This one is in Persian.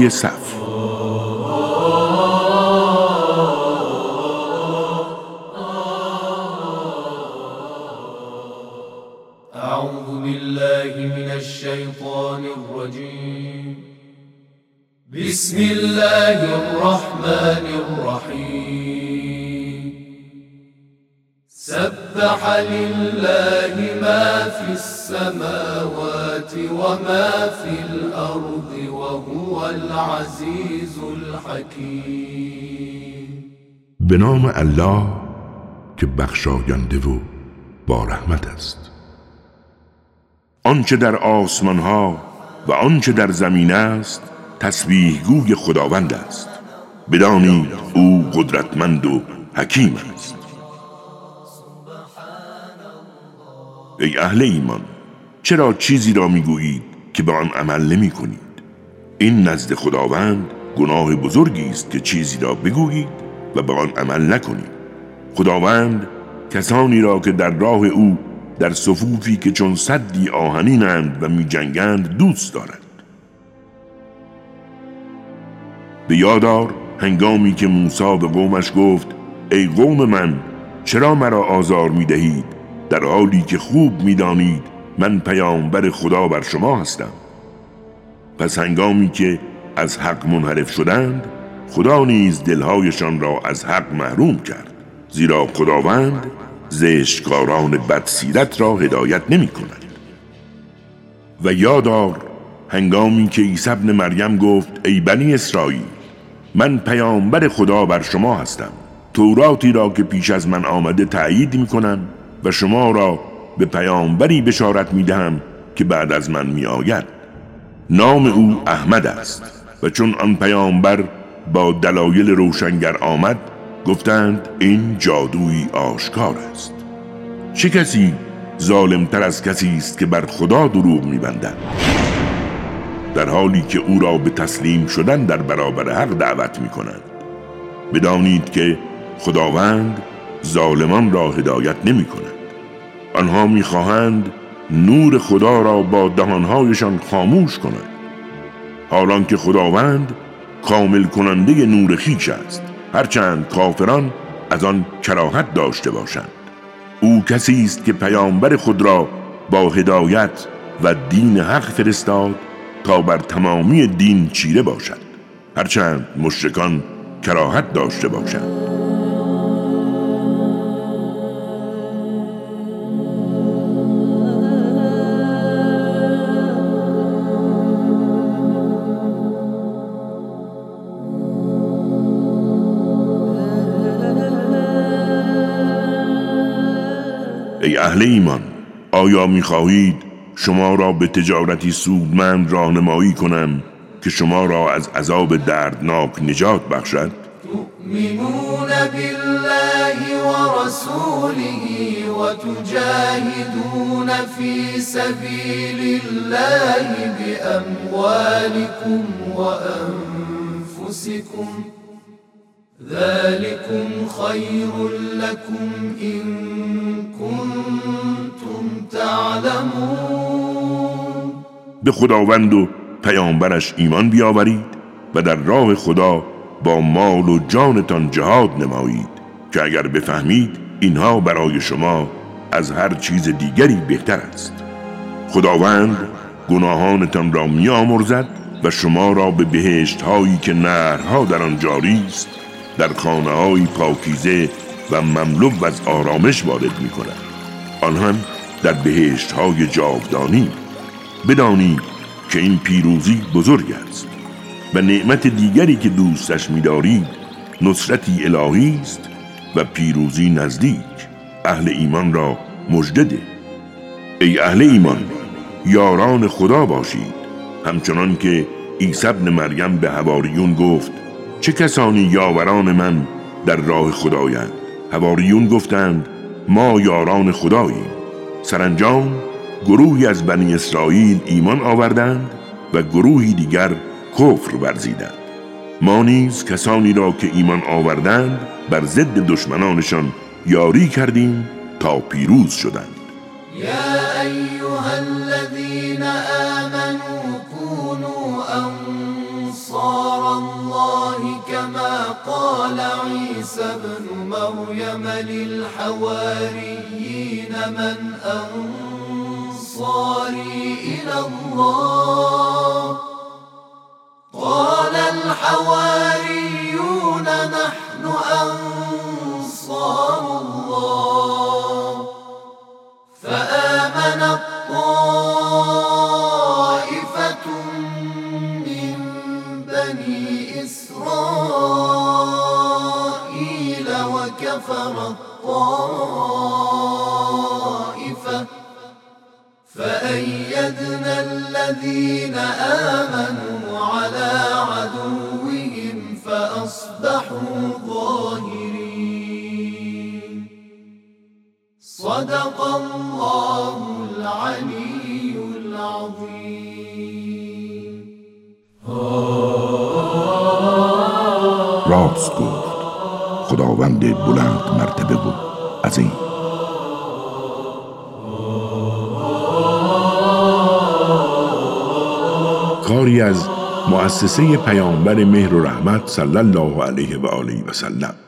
بالای صف. اعوذ بالله من الشیطان الرجیم. بسم الله الرحمن الرحیم. سبح لله ما في السماوات وما في الأرض وهو العزيز الحكيم. به نام الله که بخشاینده و با رحمت است. آنچه در آسمان ها و آنچه در زمین است تسبیح گوی خداوند است. بدانید او قدرتمند و حکیم است. ای اهل ایمان، چرا چیزی را میگویید که به آن عمل نمی کنید؟ این نزد خداوند گناه بزرگی است که چیزی را بگویید و به آن عمل نکنید. خداوند کسانی را که در راه او در صفوفی که چون سدی آهنینند و می جنگند دوست دارد. به یاد آر هنگامی که موسی به قومش گفت ای قوم من، چرا مرا آزار می دهید در حالی که خوب می دانید من پیامبر خدا بر شما هستم. پس هنگامی که از حق منحرف شدند خدا نیز دلهایشان را از حق محروم کرد، زیرا خداوند زشتکاران بدسیرت را هدایت نمی کند. و یادار هنگامی که عیسی ابن مریم گفت ای بنی اسرائیل، من پیامبر خدا بر شما هستم. توراتی را که پیش از من آمده تأیید می کنم و شما را به پیامبری بشارت می دهم که بعد از من می آید. نام او احمد است. و چون آن پیامبر با دلایل روشنگر آمد گفتند این جادویی آشکار است. چه کسی ظالمتر از کسی است که بر خدا دروغ می‌بندد، در حالی که او را به تسلیم شدن در برابر حق دعوت می‌کنند. بدانید که خداوند ظالمان را هدایت نمی‌کند. آنها می‌خواهند نور خدا را با دهان‌هایشان خاموش کنند، حالان که خداوند کامل کننده نور خویش است، هرچند کافران از آن کراهت داشته باشند. او کسی است که پیامبر خود را با هدایت و دین حق فرستاد تا بر تمامی دین چیره باشد، هرچند مشرکان کراهت داشته باشند. ای اهل ایمان، آیا می‌خواهید شما را به تجارتی سودمند راهنمایی کنم که شما را از عذاب دردناک نجات بخشد؟ تؤمنون بالله ورسوله وتجاهدون في سبيل الله بأموالكم وأنفسكم ذلكم خير لكم إن كنتم تعلمون. به خداوند و پیامبرش ایمان بیاورید و در راه خدا با مال و جانتان جهاد نمایید که اگر بفهمید اینها برای شما از هر چیز دیگری بهتر است. خداوند گناهانتان را می‌آمرزد و شما را به بهشت هایی که نهرها در آن جاری است، در خانه های پاکیزه و مملو از آرامش وارد می کند. آن هم در بهشت های جاودانی. بدانید که این پیروزی بزرگ است و نعمت دیگری که دوستش می دارید نصرتی الهی است و پیروزی نزدیک. اهل ایمان را مژده. ای اهل ایمان، یاران خدا باشید، همچنان که عیسی ابن مریم به حواریون گفت چه کسانی یاوران من در راه خدایند؟ حواریون گفتند ما یاران خداییم. سرانجام گروهی از بنی اسرائیل ایمان آوردند و گروهی دیگر کفر ورزیدند. ما نیز کسانی را که ایمان آوردند بر ضد دشمنانشان یاری کردیم تا پیروز شدند. یا ایها الذین آمنوا كونوا انصار كما قال عيسى ابن مريم للحواريين من أنصاري إلى الله قال الحواريون نحن أنصار الله فآمنت طائفة من بني إسرائيل وكفرت طائفة فأيدنا الذين آمنوا على عدوهم فأصبحوا ظاهرين. صدق الله العلي العظيم. راست گفت خداوند بلند مرتبه و عظیم. کاری از مؤسسه پیامبر مهر و رحمت صلی الله علیه و آله و سلم.